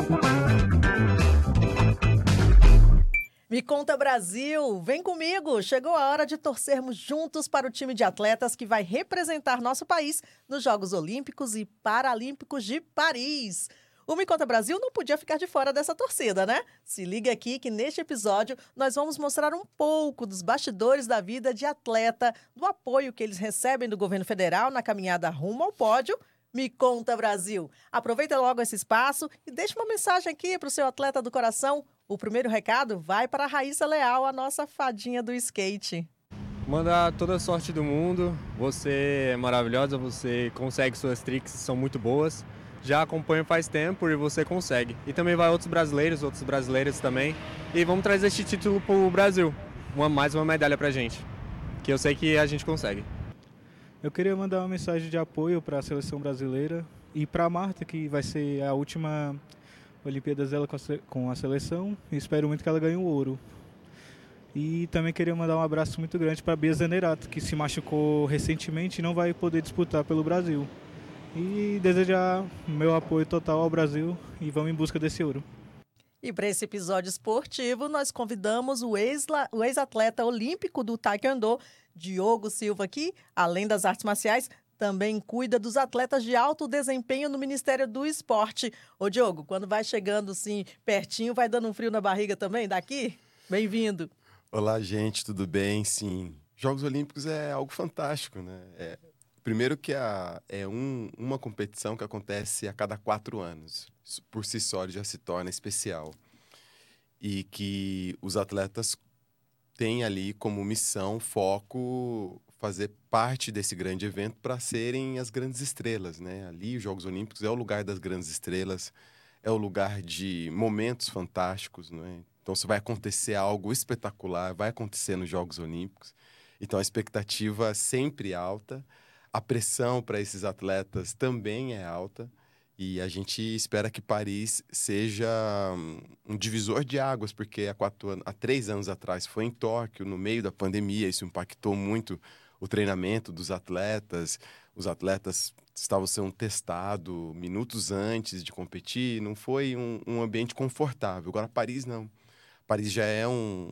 Me conta, Brasil! Vem comigo! Chegou a hora de torcermos juntos para o time de atletas que vai representar nosso país nos Jogos Olímpicos e Paralímpicos de Paris. O Me Conta Brasil não podia ficar de fora dessa torcida, né? Se liga aqui que neste episódio nós vamos mostrar um pouco dos bastidores da vida de atleta, do apoio que eles recebem do governo federal na caminhada rumo ao pódio. Me Conta, Brasil! Aproveita logo esse espaço e deixa uma mensagem aqui para o seu atleta do coração. O primeiro recado vai para a Raíssa Leal, a nossa fadinha do skate. Manda toda a sorte do mundo, você é maravilhosa, você consegue, suas tricks são muito boas. Já acompanho faz tempo e você consegue. E também vai outros brasileiros, outras brasileiras também. E vamos trazer este título para o Brasil. Mais uma medalha para a gente, que eu sei que a gente consegue. Eu queria mandar uma mensagem de apoio para a seleção brasileira e para a Marta, que vai ser a última Olimpíadas dela com a seleção. Espero muito que ela ganhe o ouro. E também queria mandar um abraço muito grande para a Bia Zanerato, que se machucou recentemente e não vai poder disputar pelo Brasil. E desejar meu apoio total ao Brasil e vamos em busca desse ouro. E para esse episódio esportivo, nós convidamos o ex-atleta olímpico do Taekwondo, Diogo Silva, que, além das artes marciais, também cuida dos atletas de alto desempenho no Ministério do Esporte. Ô, Diogo, quando vai chegando assim pertinho, vai dando um frio na barriga também daqui? Bem-vindo. Olá, gente, tudo bem? Sim, Jogos Olímpicos é algo fantástico, né? Primeiro que uma competição que acontece a cada 4 anos. Isso, por si só, já se torna especial. E que os atletas têm ali como missão, foco, fazer parte desse grande evento para serem as grandes estrelas, né? Ali, os Jogos Olímpicos é o lugar das grandes estrelas, é o lugar de momentos fantásticos, né? Então, se vai acontecer algo espetacular, vai acontecer nos Jogos Olímpicos. Então, a expectativa é sempre alta. A pressão para esses atletas também é alta e a gente espera que Paris seja um divisor de águas, porque há 3 anos atrás foi em Tóquio, no meio da pandemia, isso impactou muito o treinamento dos atletas. Os atletas estavam sendo testados minutos antes de competir, não foi um ambiente confortável. Agora, Paris não. Paris já é um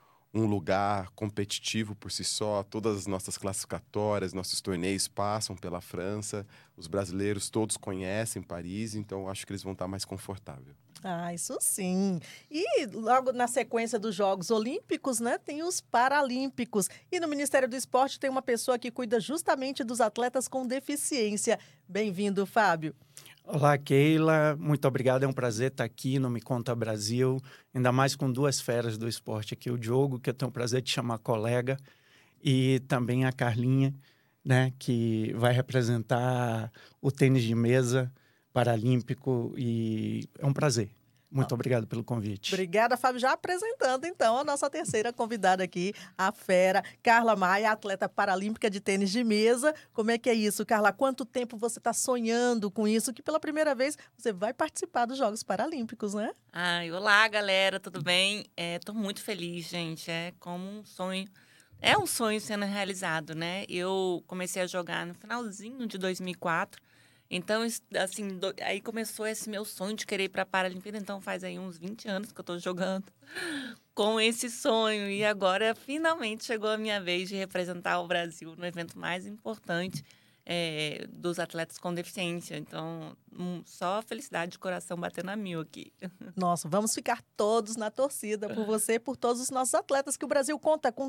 lugar competitivo por si só, todas as nossas classificatórias, nossos torneios passam pela França, os brasileiros todos conhecem Paris, então acho que eles vão estar mais confortáveis. Ah, isso sim. E logo na sequência dos Jogos Olímpicos, né, tem os Paralímpicos. E no Ministério do Esporte tem uma pessoa que cuida justamente dos atletas com deficiência. Bem-vindo, Fábio. Olá, Keila. Muito obrigado. É um prazer estar aqui no Me Conta Brasil, ainda mais com 2 feras do esporte aqui, o Diogo, que eu tenho o prazer de chamar colega, e também a Carlinha, né, que vai representar o tênis de mesa paralímpico, e é um prazer. Muito obrigado pelo convite. Obrigada, Fábio. Já apresentando, então, a nossa terceira convidada aqui, a fera, Carla Maia, atleta paralímpica de tênis de mesa. Como é que é isso, Carla? Há quanto tempo você está sonhando com isso? Que pela primeira vez você vai participar dos Jogos Paralímpicos, né? Ai, olá, galera, tudo bem? Estou muito feliz, gente. É como um sonho. É um sonho sendo realizado, né? Eu comecei a jogar no finalzinho de 2004. Então, assim, aí começou esse meu sonho de querer ir para a Paralimpíada. Então, faz aí uns 20 anos que eu estou jogando com esse sonho. E agora, finalmente, chegou a minha vez de representar o Brasil no evento mais importante dos atletas com deficiência. Então, só felicidade de coração batendo a 1000 aqui. Nossa, vamos ficar todos na torcida por você e por todos os nossos atletas, que o Brasil conta com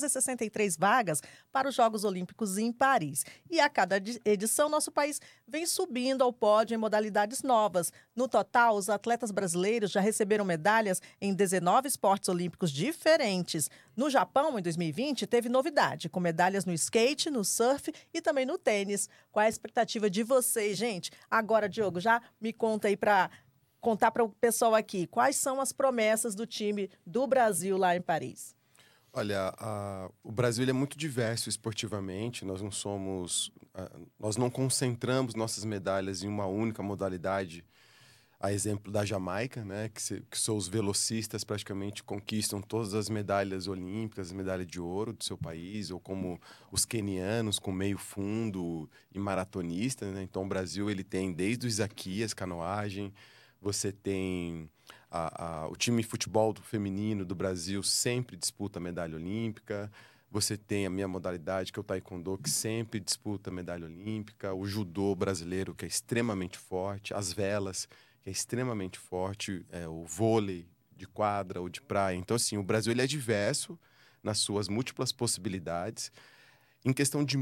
263 vagas para os Jogos Olímpicos em Paris. E a cada edição, nosso país vem subindo ao pódio em modalidades novas. No total, os atletas brasileiros já receberam medalhas em 19 esportes olímpicos diferentes. No Japão, em 2020, teve novidade, com medalhas no skate, no surf e também no tênis. Qual é a expectativa de vocês, gente? Agora, Diogo, já me conta aí para contar para o pessoal aqui, quais são as promessas do time do Brasil lá em Paris? Olha, o Brasil ele é muito diverso esportivamente, nós não concentramos nossas medalhas em uma única modalidade. A exemplo da Jamaica, né, que são os velocistas, praticamente conquistam todas as medalhas olímpicas, as medalhas de ouro do seu país, ou como os quenianos com meio fundo e maratonista, né? Então o Brasil ele tem desde o Isaquias, canoagem, Você tem o time de futebol feminino do Brasil sempre disputa medalha olímpica. Você tem a minha modalidade, que é o taekwondo, que sempre disputa medalha olímpica. O judô brasileiro, que é extremamente forte. As velas, que é extremamente forte. O vôlei de quadra ou de praia. Então, assim, o Brasil ele é diverso nas suas múltiplas possibilidades. Em questão de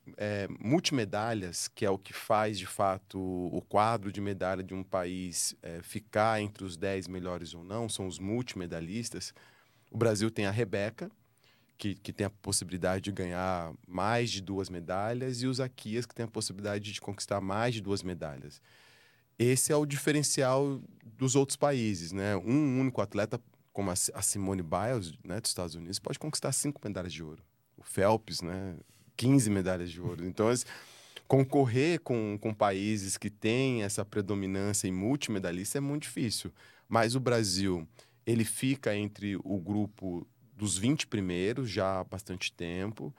multimedalhas, que é o que faz, de fato, o quadro de medalha de um país ficar entre os 10 melhores ou não, são os multimedalistas. O Brasil tem a Rebeca, que tem a possibilidade de ganhar mais de 2 medalhas, e o Zaquias, que tem a possibilidade de conquistar mais de 2 medalhas. Esse é o diferencial dos outros países, né? Um único atleta, como a Simone Biles, né, dos Estados Unidos, pode conquistar 5 medalhas de ouro. O Phelps, né, 15 medalhas de ouro. Então, concorrer com países que têm essa predominância em multimedalista é muito difícil. Mas o Brasil, ele fica entre o grupo dos 20 primeiros já há bastante tempo.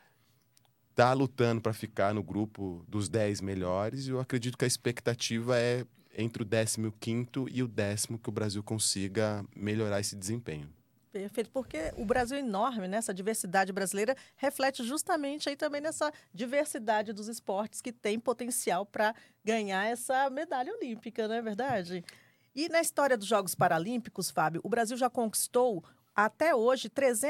Está lutando para ficar no grupo dos 10 melhores. E eu acredito que a expectativa é entre o 15º e o 10º que o Brasil consiga melhorar esse desempenho. Perfeito, porque o Brasil é enorme, né? Essa diversidade brasileira reflete justamente aí também nessa diversidade dos esportes que tem potencial para ganhar essa medalha olímpica, não é verdade? E na história dos Jogos Paralímpicos, Fábio, o Brasil já conquistou até hoje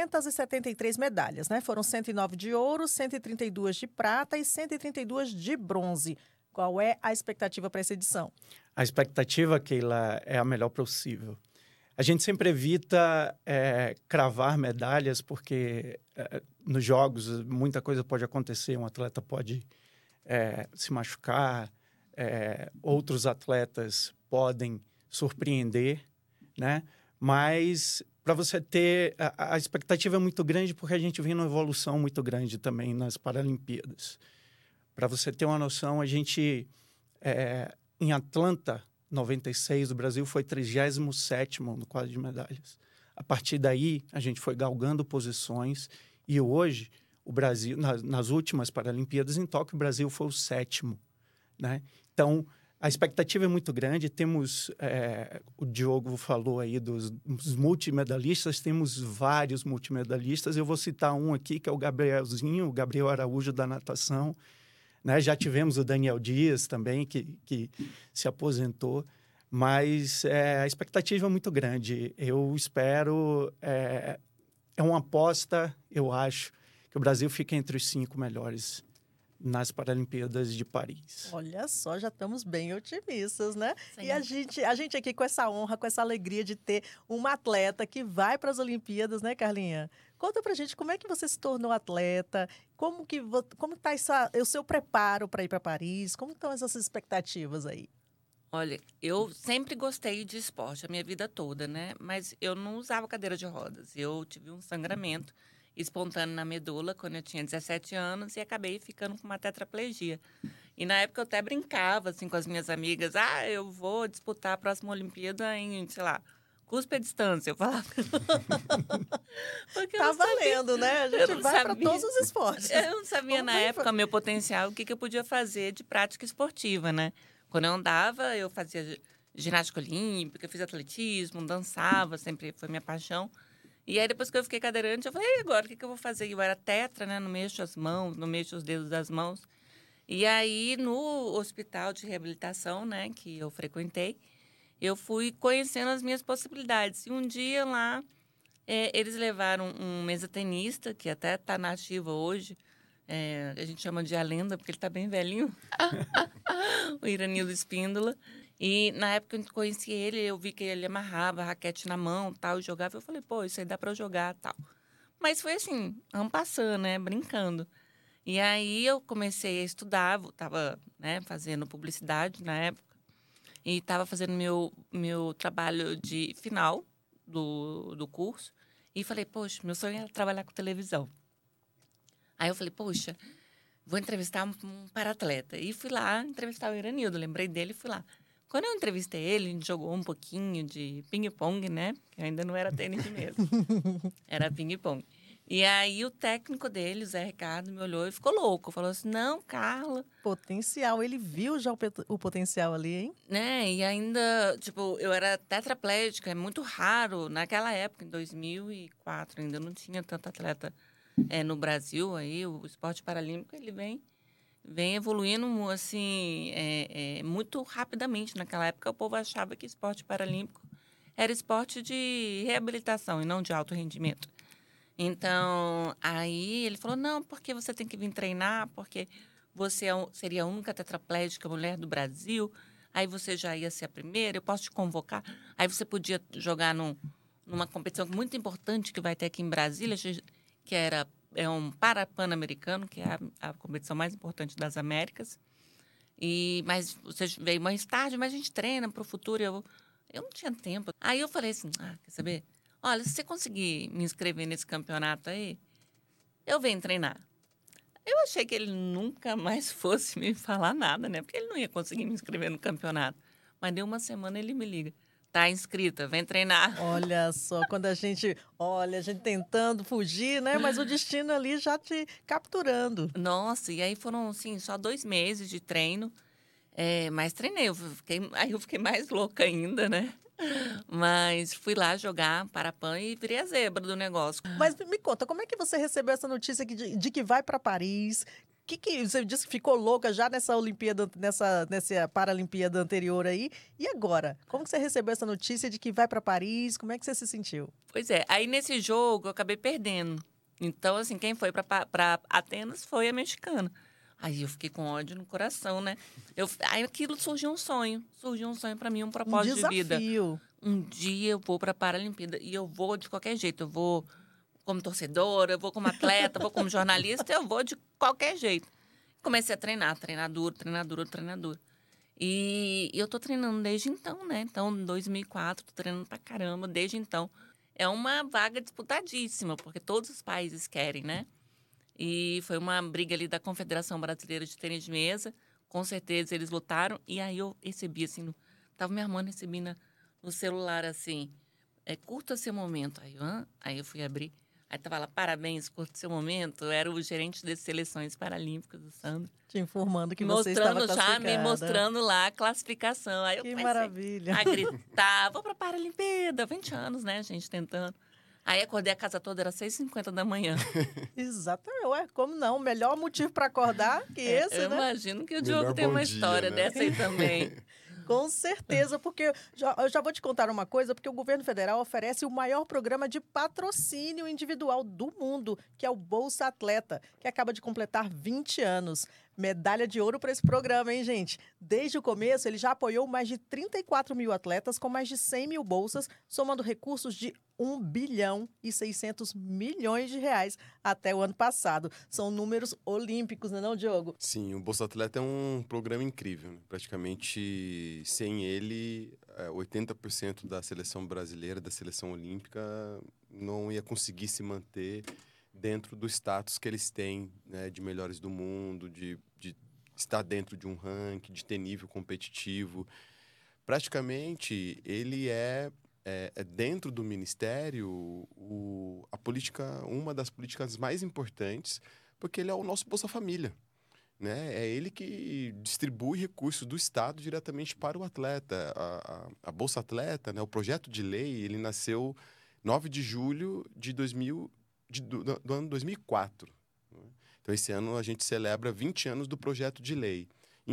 373 medalhas, né? Foram 109 de ouro, 132 de prata e 132 de bronze. Qual é a expectativa para essa edição? A expectativa, Keila, é a melhor possível. A gente sempre evita cravar medalhas, porque nos jogos muita coisa pode acontecer. Um atleta pode se machucar, outros atletas podem surpreender, né? Mas para você ter... A expectativa é muito grande porque a gente vem numa evolução muito grande também nas Paralimpíadas. Para você ter uma noção, a gente, em Atlanta, 96, o Brasil foi 37º no quadro de medalhas. A partir daí, a gente foi galgando posições e hoje, o Brasil, nas últimas Paralimpíadas, em Tóquio, o Brasil foi o 7º, né? Então, a expectativa é muito grande. Temos, o Diogo falou aí dos multimedalistas, temos vários multimedalistas. Eu vou citar um aqui, que é o Gabrielzinho, o Gabriel Araújo, da natação. Né? Já tivemos o Daniel Dias também, que se aposentou, mas a expectativa é muito grande. Eu espero... É uma aposta, eu acho, que o Brasil fique entre os 5 melhores nas Paralimpíadas de Paris. Olha só, já estamos bem otimistas, né? Sim. E a gente aqui com essa honra, com essa alegria de ter uma atleta que vai para as Olimpíadas, né, Carlinha? Conta pra gente como é que você se tornou atleta, como está o seu preparo para ir para Paris, como estão essas expectativas aí? Olha, eu sempre gostei de esporte a minha vida toda, né? Mas eu não usava cadeira de rodas. Eu tive um sangramento espontâneo na medula quando eu tinha 17 anos e acabei ficando com uma tetraplegia. E na época eu até brincava assim com as minhas amigas, eu vou disputar a próxima Olimpíada em, sei lá, cuspe à distância. Eu falava. Porque Tá valendo, né? A gente vai para todos os esportes. Eu não sabia na época meu potencial, o que eu podia fazer de prática esportiva, né? Quando eu andava, eu fazia ginástica olímpica, fiz atletismo, dançava, sempre foi minha paixão. E aí, depois que eu fiquei cadeirante, eu falei, e agora, o que eu vou fazer? Eu era tetra, né? Não mexo as mãos, não mexo os dedos das mãos. E aí, no hospital de reabilitação, né, que eu frequentei, eu fui conhecendo as minhas possibilidades. E um dia lá, eles levaram um mesatenista, que até está na ativa hoje, a gente chama de a lenda, porque ele está bem velhinho, o Iranildo Espíndola. E na época que eu conheci ele, eu vi que ele amarrava a raquete na mão, tal, e jogava. Eu falei, pô, isso aí dá para eu jogar, tal. Mas foi assim, en passant, né, brincando. E aí eu comecei a estudar, estava, né, fazendo publicidade na época. E estava fazendo meu trabalho de final do curso. E falei, poxa, meu sonho era trabalhar com televisão. Aí eu falei, poxa, vou entrevistar um para-atleta. E fui lá entrevistar o Iranildo, lembrei dele e fui lá. Quando eu entrevistei ele, a gente jogou um pouquinho de ping-pong, né? Que ainda não era tênis de mesa. Era ping-pong. E aí o técnico dele, o Zé Ricardo, me olhou e ficou louco. Falou assim, não, Carla, Potencial, ele viu já o potencial ali, hein? né? E ainda, tipo, eu era tetraplégica, é muito raro. Naquela época, em 2004, ainda não tinha tanto atleta no Brasil. Aí o esporte paralímpico, ele vem evoluindo, assim, muito rapidamente. Naquela época, o povo achava que esporte paralímpico era esporte de reabilitação e não de alto rendimento. Então, aí ele falou, não, porque você tem que vir treinar, porque você seria a única tetraplégica mulher do Brasil, aí você já ia ser a primeira, eu posso te convocar. Aí você podia jogar numa competição muito importante que vai ter aqui em Brasília, que é um Pan-Americano, que é a competição mais importante das Américas. Mas você veio mais tarde, mas a gente treina para o futuro. Eu não tinha tempo. Aí eu falei assim, quer saber? Olha, se você conseguir me inscrever nesse campeonato aí, eu venho treinar. Eu achei que ele nunca mais fosse me falar nada, né? Porque ele não ia conseguir me inscrever no campeonato. Mas deu uma semana, ele me liga. Tá inscrita, vem treinar. Olha só, quando a gente tentando fugir, né? Mas o destino ali já te capturando. Nossa, e aí foram, assim, só 2 meses de treino. Mas treinei, aí eu fiquei mais louca ainda, né? Mas fui lá jogar Parapan e virei a zebra do negócio. Mas me conta, como é que você recebeu essa notícia de que vai para Paris? Que você disse que ficou louca já nessa Olimpíada, nessa Paralimpíada anterior aí? E agora? Como que você recebeu essa notícia de que vai para Paris? Como é que você se sentiu? Pois é, aí nesse jogo eu acabei perdendo. Então, assim, quem foi para Atenas foi a mexicana. Aí eu fiquei com ódio no coração, né? Aí aquilo surgiu um sonho para mim, um propósito de vida. Desafio. Um dia eu vou para a Paralimpíada e eu vou de qualquer jeito. Eu vou como torcedora, eu vou como atleta, eu vou como jornalista, eu vou de qualquer jeito. Comecei a treinar duro. E eu tô treinando desde então, né? Então, em 2004, tô treinando pra caramba desde então. É uma vaga disputadíssima, porque todos os países querem, né? E foi uma briga ali da Confederação Brasileira de Tênis de Mesa. Com certeza eles lutaram. E aí eu recebi, assim, tava me armando, recebi no celular, assim, curta seu momento. Aí eu fui abrir. Aí tava lá, parabéns, curta seu momento. Eu era o gerente das seleções paralímpicas do Sandro. Te informando que você estava classificada. Me mostrando lá a classificação. Aí eu que comecei maravilha. a gritar, vou pra Paralimpíada. 20 anos, né, gente, tentando. Aí acordei a casa toda, era 6h50 da manhã. Exatamente. Ué, como não? O melhor motivo para acordar que esse, eu né? imagino que o Melhor Diogo tem bom uma dia, história né? dessa aí também. Com certeza, porque eu já vou te contar uma coisa, porque o governo federal oferece o maior programa de patrocínio individual do mundo, que é o Bolsa Atleta, que acaba de completar 20 anos. Medalha de ouro para esse programa, hein, gente? Desde o começo, ele já apoiou mais de 34 mil atletas com mais de 100 mil bolsas, somando recursos de 1 bilhão e 600 milhões de reais até o ano passado. São números olímpicos, não é não, Diogo? Sim, o Bolsa Atleta é um programa incrível, né? Praticamente, sem ele, 80% da seleção brasileira, da seleção olímpica, não ia conseguir se manter dentro do status que eles têm, né, de melhores do mundo, de estar dentro de um ranking, de ter nível competitivo. Praticamente, ele é dentro do Ministério uma das políticas mais importantes, porque ele é o nosso Bolsa Família. Né? É ele que distribui recursos do Estado diretamente para o atleta. A Bolsa Atleta, né? O projeto de lei, ele nasceu 9 de julho do ano 2004. Né? Então, esse ano a gente celebra 20 anos do projeto de lei. Em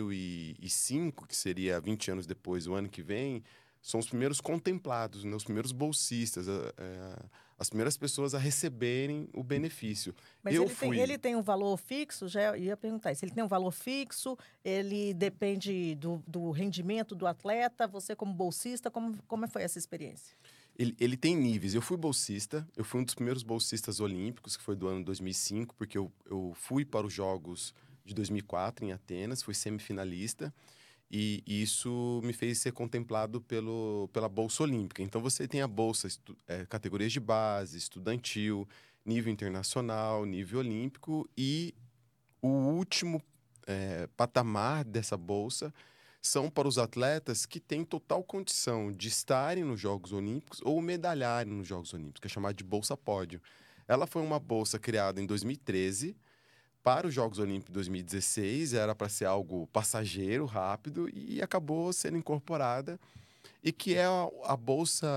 2005, que seria 20 anos depois, o ano que vem, são os primeiros contemplados, né? Os primeiros bolsistas, as primeiras pessoas a receberem o benefício. Mas ele tem um valor fixo? Já ia perguntar isso. Ele tem um valor fixo? Ele depende do rendimento do atleta? Você como bolsista, como foi essa experiência? Ele tem níveis. Eu fui bolsista, eu fui um dos primeiros bolsistas olímpicos, que foi do ano 2005, porque eu fui para os Jogos de 2004 em Atenas, fui semifinalista. E isso me fez ser contemplado pela Bolsa Olímpica. Então, você tem a bolsa, categorias de base, estudantil, nível internacional, nível olímpico. E o último patamar dessa bolsa são para os atletas que têm total condição de estarem nos Jogos Olímpicos ou medalharem nos Jogos Olímpicos, que é chamado de Bolsa Pódio. Ela foi uma bolsa criada em 2013 para os Jogos Olímpicos de 2016, era para ser algo passageiro, rápido, e acabou sendo incorporada, e que é a bolsa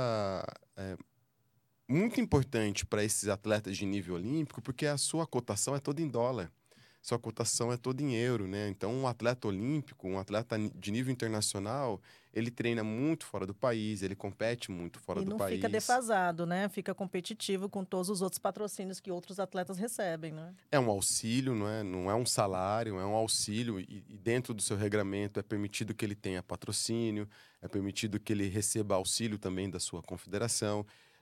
muito importante para esses atletas de nível olímpico, porque a sua cotação é toda em dólar. Sua cotação é toda em euro, né? Então, um atleta olímpico, um atleta de nível internacional, ele treina muito fora do país, ele compete muito fora do país. E não fica defasado, né? Fica competitivo com todos os outros patrocínios que outros atletas recebem, né? É um auxílio, não é um salário, é um auxílio. E dentro do seu regramento é permitido que ele tenha patrocínio, é permitido que ele receba auxílio também da sua confederação.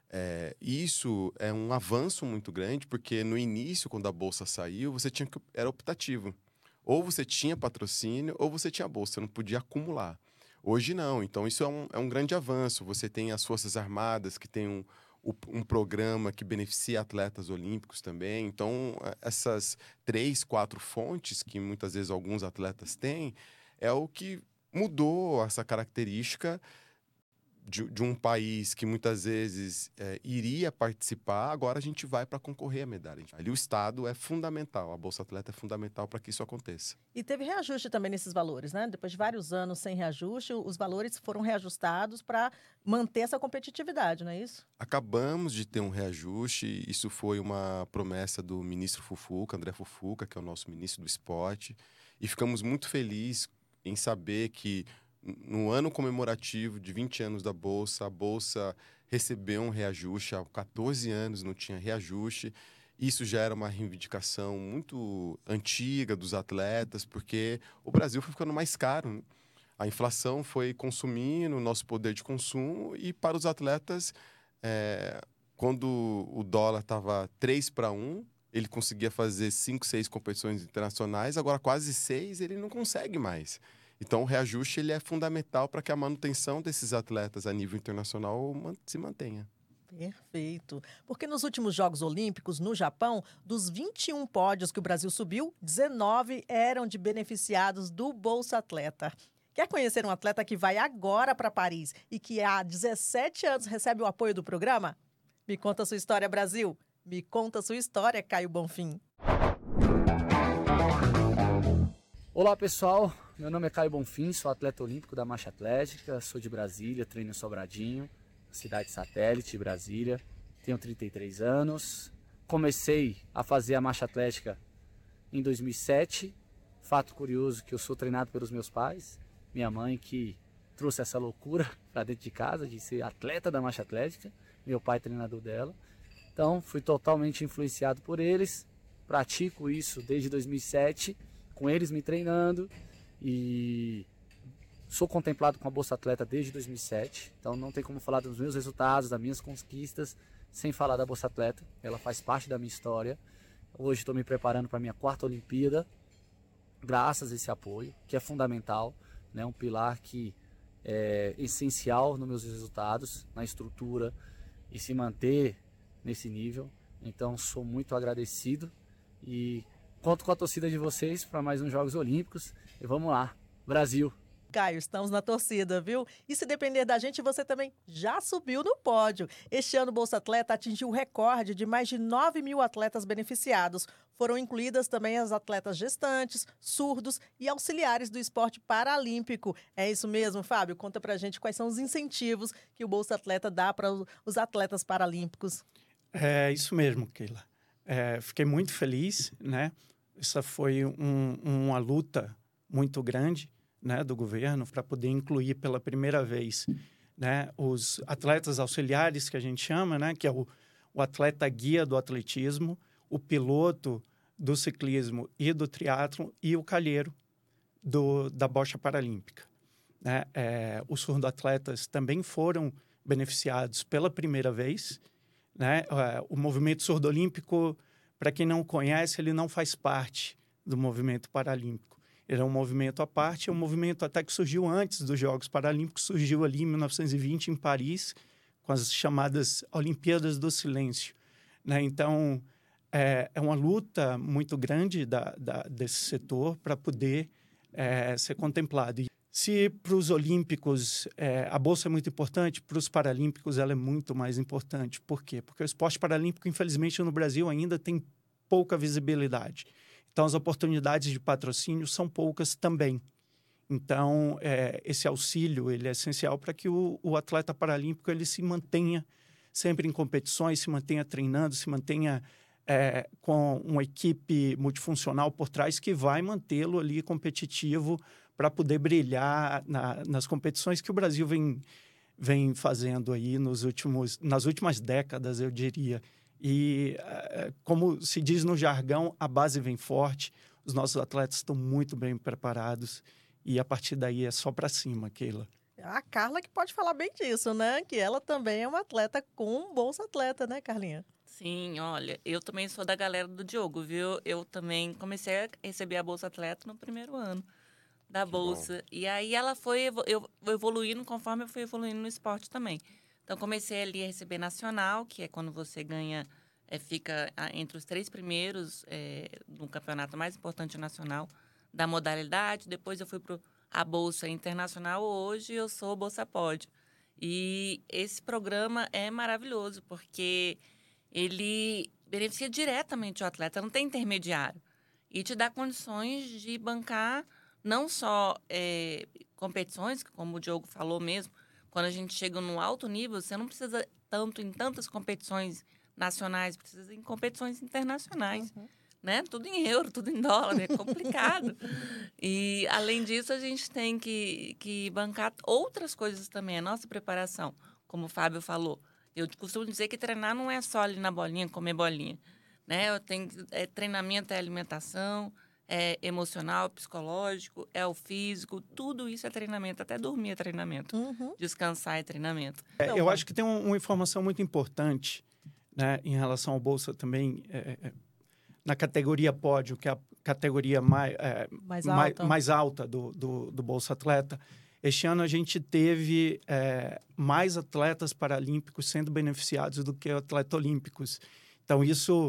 Isso é um avanço muito grande, porque no início, quando a bolsa saiu, era optativo. Ou você tinha patrocínio, ou você tinha bolsa, você não podia acumular. Hoje não, então isso é um grande avanço. Você tem as Forças Armadas, que tem um programa que beneficia atletas olímpicos também. Então, essas 3, 4 fontes que muitas vezes alguns atletas têm, é o que mudou essa característica de um país que muitas vezes iria participar, agora a gente vai para concorrer à medalha. Ali o Estado é fundamental, a Bolsa Atleta é fundamental para que isso aconteça. E teve reajuste também nesses valores, né? Depois de vários anos sem reajuste, os valores foram reajustados para manter essa competitividade, não é isso? Acabamos de ter um reajuste, isso foi uma promessa do ministro Fufuca, André Fufuca, que é o nosso ministro do esporte, e ficamos muito felizes em saber que no ano comemorativo de 20 anos da Bolsa, a Bolsa recebeu um reajuste. Há 14 anos não tinha reajuste. Isso já era uma reivindicação muito antiga dos atletas, porque o Brasil foi ficando mais caro, né? A inflação foi consumindo o nosso poder de consumo, e para os atletas, quando o dólar estava 3-1, ele conseguia fazer 5, 6 competições internacionais, agora quase 6 ele não consegue mais. Então, o reajuste ele é fundamental para que a manutenção desses atletas a nível internacional se mantenha. Perfeito. Porque nos últimos Jogos Olímpicos, no Japão, dos 21 pódios que o Brasil subiu, 19 eram de beneficiados do Bolsa Atleta. Quer conhecer um atleta que vai agora para Paris e que há 17 anos recebe o apoio do programa? Me conta a sua história, Brasil. Me conta a sua história, Caio Bonfim. Olá, pessoal. Meu nome é Caio Bonfim, sou atleta olímpico da marcha atlética, sou de Brasília, treino em Sobradinho, cidade satélite, Brasília. Tenho 33 anos. Comecei a fazer a marcha atlética em 2007. Fato curioso que eu sou treinado pelos meus pais. Minha mãe que trouxe essa loucura para dentro de casa de ser atleta da marcha atlética. Meu pai treinador dela. Então fui totalmente influenciado por eles. Pratico isso desde 2007, com eles me treinando. E sou contemplado com a Bolsa Atleta desde 2007, então não tem como falar dos meus resultados, das minhas conquistas, sem falar da Bolsa Atleta. Ela faz parte da minha história. Hoje estou me preparando para a minha 4ª Olimpíada, graças a esse apoio, que é fundamental, né? Um pilar que é essencial nos meus resultados, na estrutura, e se manter nesse nível. Então sou muito agradecido e conto com a torcida de vocês para mais uns Jogos Olímpicos. E vamos lá, Brasil! Caio, estamos na torcida, viu? E se depender da gente, você também já subiu no pódio. Este ano, o Bolsa Atleta atingiu o recorde de mais de 9 mil atletas beneficiados. Foram incluídas também as atletas gestantes, surdos e auxiliares do esporte paralímpico. É isso mesmo, Fábio? Conta pra gente quais são os incentivos que o Bolsa Atleta dá para os atletas paralímpicos. É isso mesmo, Keila. Fiquei muito feliz, né? Essa foi uma luta muito grande, né, do governo para poder incluir pela primeira vez, né, os atletas auxiliares, que a gente chama, né, que é o atleta guia do atletismo, o piloto do ciclismo e do triatlo e o calheiro da bocha paralímpica, né? Os surdo-atletas também foram beneficiados pela primeira vez, né? O movimento surdo-olímpico, para quem não conhece, ele não faz parte do movimento paralímpico. Ele é um movimento à parte, é um movimento até que surgiu antes dos Jogos Paralímpicos, surgiu ali em 1920 em Paris, com as chamadas Olimpíadas do Silêncio, né? Então, é uma luta muito grande desse setor para poder ser contemplado. E Se para os olímpicos a bolsa é muito importante, para os paralímpicos ela é muito mais importante. Por quê? Porque o esporte paralímpico, infelizmente, no Brasil ainda tem pouca visibilidade. Então, as oportunidades de patrocínio são poucas também. Então, esse auxílio ele é essencial para que o atleta paralímpico ele se mantenha sempre em competições, se mantenha treinando, se mantenha com uma equipe multifuncional por trás que vai mantê-lo ali competitivo para poder brilhar nas competições que o Brasil vem fazendo aí nas últimas décadas, eu diria. E, como se diz no jargão, a base vem forte, os nossos atletas estão muito bem preparados e a partir daí é só para cima, Keila. A Carla que pode falar bem disso, né? Que ela também é uma atleta com Bolsa Atleta, né, Carlinha? Sim, olha, eu também sou da galera do Diogo, viu? Eu também comecei a receber a Bolsa Atleta no primeiro ano da Bolsa. E aí ela foi evoluindo conforme eu fui evoluindo no esporte também. Então, comecei ali a receber nacional, que é quando você ganha, fica entre os 3 primeiros no campeonato mais importante nacional da modalidade. Depois eu fui para a Bolsa Internacional. Hoje eu sou Bolsa Pódio. E esse programa é maravilhoso, porque ele beneficia diretamente o atleta, não tem intermediário. E te dá condições de bancar não só competições, como o Diogo falou mesmo, quando a gente chega no alto nível, você não precisa tanto em tantas competições nacionais, precisa em competições internacionais, né? Tudo em euro, tudo em dólar, é complicado. E, além disso, a gente tem que bancar outras coisas também, a nossa preparação, como o Fábio falou. Eu costumo dizer que treinar não é só ali na bolinha, comer bolinha, né? Eu tenho treinamento é alimentação, é emocional, psicológico, é o físico, tudo isso é treinamento, até dormir é treinamento, descansar é treinamento. Eu acho que tem uma informação muito importante, né, em relação ao Bolsa também, na categoria pódio, que é a categoria mais alta do Bolsa Atleta. Este ano a gente teve mais atletas paralímpicos sendo beneficiados do que atletas olímpicos. Então, isso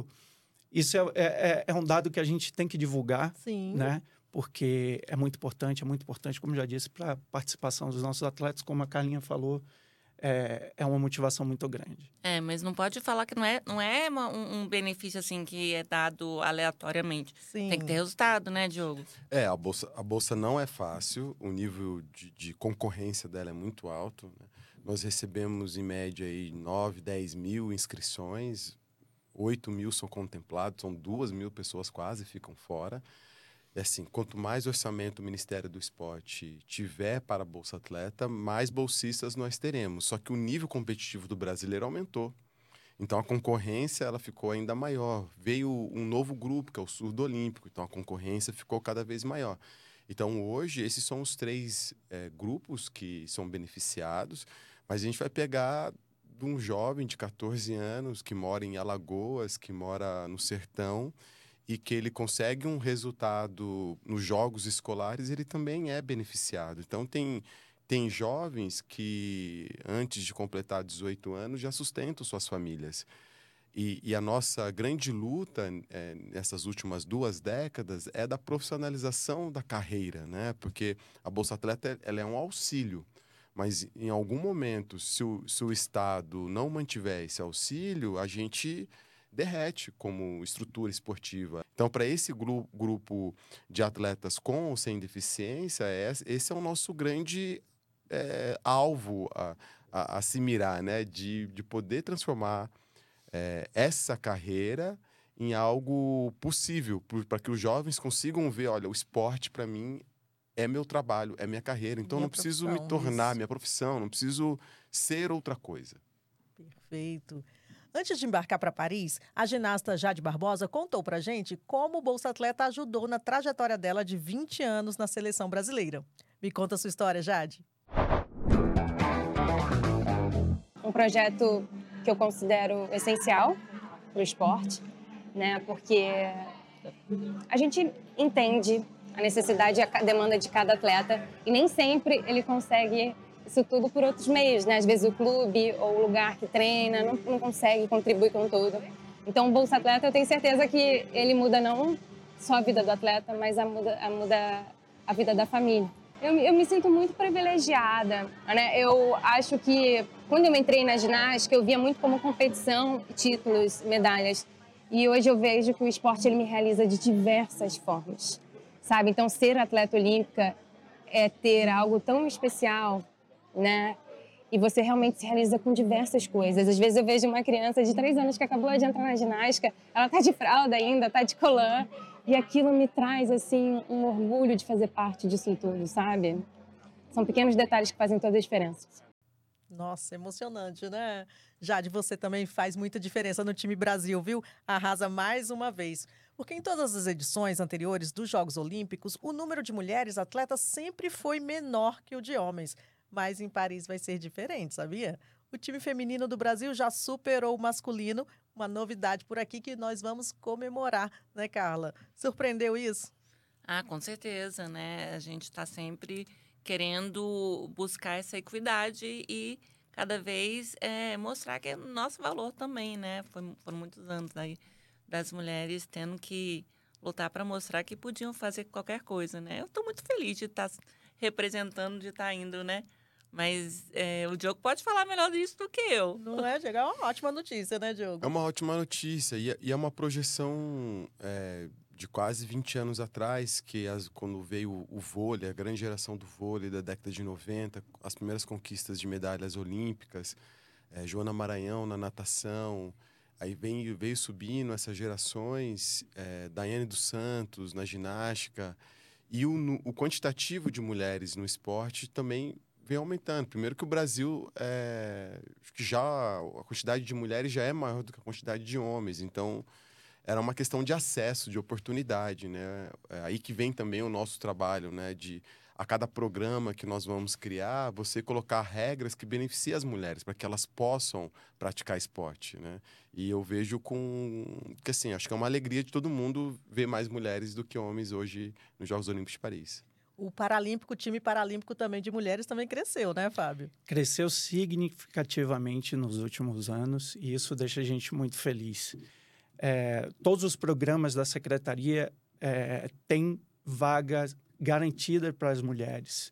é um dado que a gente tem que divulgar, né? Porque é muito importante, como já disse, para a participação dos nossos atletas, como a Carlinha falou, é uma motivação muito grande. Mas não pode falar que não é um benefício assim que é dado aleatoriamente. Sim. Tem que ter resultado, né, Diogo? A bolsa não é fácil, o nível de concorrência dela é muito alto, né? Nós recebemos, em média, aí, 9, 10 mil inscrições, 8 mil são contemplados, são 2 mil pessoas quase ficam fora. E assim, quanto mais orçamento o Ministério do Esporte tiver para a Bolsa Atleta, mais bolsistas nós teremos. Só que o nível competitivo do brasileiro aumentou. Então, a concorrência ela ficou ainda maior. Veio um novo grupo, que é o Surdo Olímpico. Então, a concorrência ficou cada vez maior. Então, hoje, esses são os 3 grupos que são beneficiados. Mas a gente vai pegar de um jovem de 14 anos que mora em Alagoas, que mora no sertão, e que ele consegue um resultado nos jogos escolares, ele também é beneficiado. Então, tem jovens que, antes de completar 18 anos, já sustentam suas famílias. E a nossa grande luta nessas últimas 2 décadas é da profissionalização da carreira, né? Porque a Bolsa Atleta ela é um auxílio. Mas, em algum momento, se o Estado não mantiver esse auxílio, a gente derrete como estrutura esportiva. Então, para esse grupo de atletas com ou sem deficiência, esse é o nosso grande alvo a se mirar, né? De poder transformar essa carreira em algo possível, para que os jovens consigam ver, olha, o esporte, para mim, é meu trabalho, é minha carreira. Então, não preciso me tornar minha profissão, não preciso ser outra coisa. Perfeito. Antes de embarcar para Paris, a ginasta Jade Barbosa contou para a gente como o Bolsa Atleta ajudou na trajetória dela de 20 anos na seleção brasileira. Me conta a sua história, Jade. Um projeto que eu considero essencial para o esporte, né? Porque a gente entende a necessidade e a demanda de cada atleta e nem sempre ele consegue isso tudo por outros meios, né? Às vezes o clube ou o lugar que treina não consegue contribuir com tudo. Então o Bolsa Atleta, eu tenho certeza que ele muda não só a vida do atleta, mas muda a vida da família. Eu me sinto muito privilegiada, né? Eu acho que quando eu entrei na ginástica, eu via muito como competição, títulos, medalhas. E hoje eu vejo que o esporte ele me realiza de diversas formas, sabe? Então, ser atleta olímpica é ter algo tão especial, né? E você realmente se realiza com diversas coisas. Às vezes eu vejo uma criança de 3 anos que acabou de entrar na ginástica, ela tá de fralda ainda, tá de colã, e aquilo me traz, assim, um orgulho de fazer parte disso tudo, sabe? São pequenos detalhes que fazem toda a diferença. Nossa, emocionante, né? Jade, você também faz muita diferença no time Brasil, viu? Arrasa mais uma vez. Porque em todas as edições anteriores dos Jogos Olímpicos, o número de mulheres atletas sempre foi menor que o de homens. Mas em Paris vai ser diferente, sabia? O time feminino do Brasil já superou o masculino. Uma novidade por aqui que nós vamos comemorar, né, Carla? Surpreendeu isso? Ah, com certeza, né? A gente está sempre querendo buscar essa equidade e cada vez mostrar que é nosso valor também, né? Foram muitos anos aí das mulheres tendo que lutar para mostrar que podiam fazer qualquer coisa, né? Eu estou muito feliz de estar representando, de estar indo, né? Mas o Diogo pode falar melhor disso do que eu. Não é, Diego? É uma ótima notícia, né, Diogo? É uma ótima notícia e é uma projeção de quase 20 anos atrás, quando veio o vôlei, a grande geração do vôlei da década de 90, as primeiras conquistas de medalhas olímpicas, Joana Maranhão na natação, aí veio subindo essas gerações, Daiane dos Santos na ginástica, e o quantitativo de mulheres no esporte também vem aumentando. Primeiro que o Brasil, acho que já a quantidade de mulheres já é maior do que a quantidade de homens. Então, era uma questão de acesso, de oportunidade, né? Aí que vem também o nosso trabalho, né? De, a cada programa que nós vamos criar, você colocar regras que beneficiem as mulheres, para que elas possam praticar esporte, né? E eu vejo que, assim, acho que é uma alegria de todo mundo ver mais mulheres do que homens hoje nos Jogos Olímpicos de Paris. O time paralímpico também de mulheres também cresceu, né, Fábio? Cresceu significativamente nos últimos anos e isso deixa a gente muito feliz. Todos os programas da Secretaria têm vagas garantidas para as mulheres.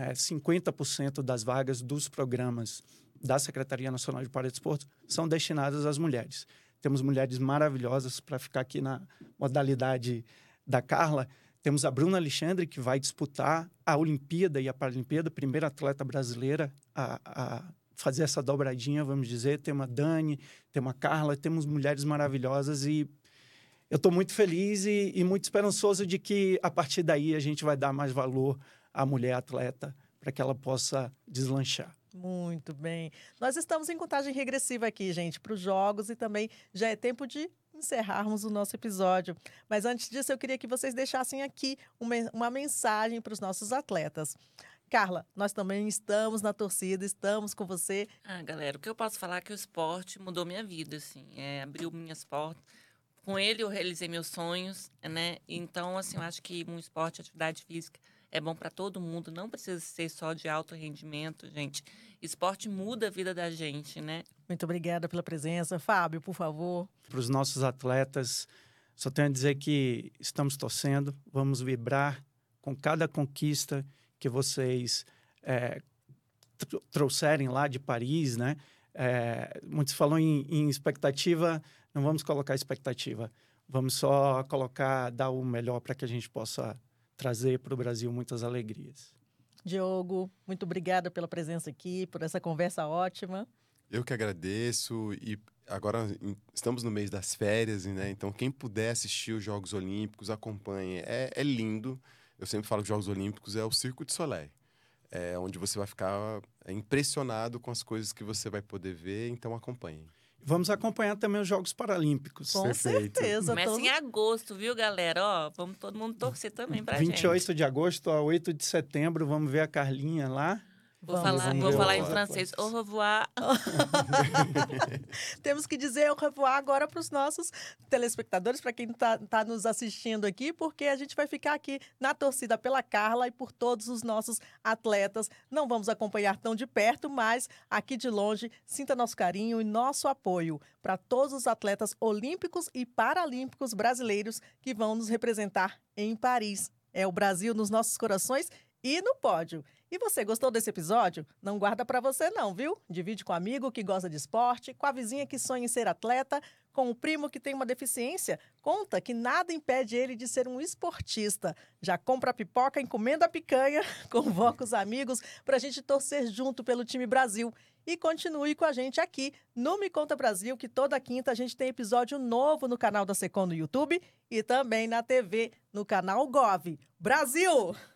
50% das vagas dos programas da Secretaria Nacional de Paradesporto são destinadas às mulheres. Temos mulheres maravilhosas para ficar aqui na modalidade da Carla. Temos a Bruna Alexandre, que vai disputar a Olimpíada e a Paralimpíada, primeira atleta brasileira a fazer essa dobradinha, vamos dizer. Temos a Dani, temos a Carla, temos mulheres maravilhosas e eu estou muito feliz e muito esperançoso de que, a partir daí, a gente vai dar mais valor à mulher atleta para que ela possa deslanchar. Muito bem. Nós estamos em contagem regressiva aqui, gente, para os Jogos e também já é tempo de encerrarmos o nosso episódio. Mas antes disso, eu queria que vocês deixassem aqui uma mensagem para os nossos atletas. Carla, nós também estamos na torcida, estamos com você. Galera, o que eu posso falar é que o esporte mudou minha vida, assim, abriu minhas portas. Com ele eu realizei meus sonhos, né? Então, assim, eu acho que um esporte, atividade física, é bom para todo mundo, não precisa ser só de alto rendimento, gente. Esporte muda a vida da gente, né? Muito obrigada pela presença. Fábio, por favor. Para os nossos atletas, só tenho a dizer que estamos torcendo, vamos vibrar com cada conquista que vocês trouxerem lá de Paris, né? Muitos falam em expectativa, não vamos colocar expectativa, vamos só dar o melhor para que a gente possa trazer para o Brasil muitas alegrias. Diogo, muito obrigada pela presença aqui, por essa conversa ótima. Eu que agradeço e agora estamos no mês das férias, né? Então quem puder assistir os Jogos Olímpicos, acompanhe. É lindo. Eu sempre falo que os Jogos Olímpicos é o Cirque du Soleil. Onde você vai ficar impressionado com as coisas que você vai poder ver, então acompanhe. Vamos acompanhar também os Jogos Paralímpicos. Com Perfeito. certeza. Começa em agosto, viu, galera? Vamos todo mundo torcer também pra 28 gente. de agosto a 8 de setembro, vamos ver a Carlinha lá. Vou falar em francês. Au revoir. Temos que dizer au revoir agora para os nossos telespectadores, para quem tá nos assistindo aqui, porque a gente vai ficar aqui na torcida pela Carla e por todos os nossos atletas. Não vamos acompanhar tão de perto, mas aqui de longe, sinta nosso carinho e nosso apoio para todos os atletas olímpicos e paralímpicos brasileiros que vão nos representar em Paris. É o Brasil nos nossos corações e no pódio. E você gostou desse episódio? Não guarda pra você não, viu? Divide com um amigo que gosta de esporte, com a vizinha que sonha em ser atleta, com o primo que tem uma deficiência. Conta que nada impede ele de ser um esportista. Já compra a pipoca, encomenda a picanha, convoca os amigos pra gente torcer junto pelo time Brasil. E continue com a gente aqui no Me Conta Brasil, que toda quinta a gente tem episódio novo no canal da Secom no YouTube e também na TV, no canal Gov. Brasil!